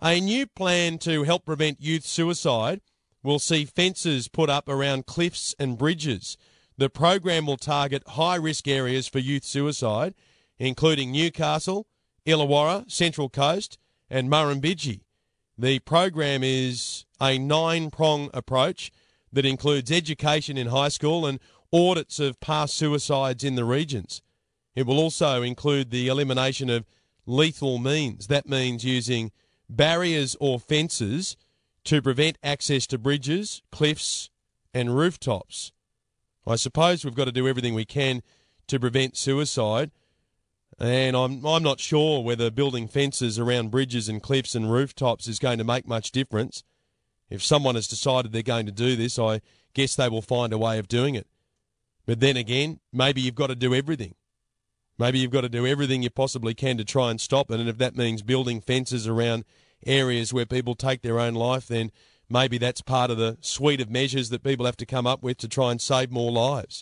A new plan to help prevent youth suicide will see fences put up around cliffs and bridges. The program will target high-risk areas for youth suicide, including Newcastle, Illawarra, Central Coast and Murrumbidgee. The program is a 9-prong approach that includes education in high school and audits of past suicides in the regions. It will also include the elimination of lethal means. That means using barriers or fences to prevent access to bridges, cliffs and rooftops. I suppose we've got to do everything we can to prevent suicide, and I'm not sure whether building fences around bridges and cliffs and rooftops is going to make much difference. If someone has decided they're going to do this, I guess they will find a way of doing it. But then again, maybe you've got to do everything. Maybe you've got to do everything you possibly can to try and stop it, and if that means building fences around areas where people take their own life, then maybe that's part of the suite of measures that people have to come up with to try and save more lives.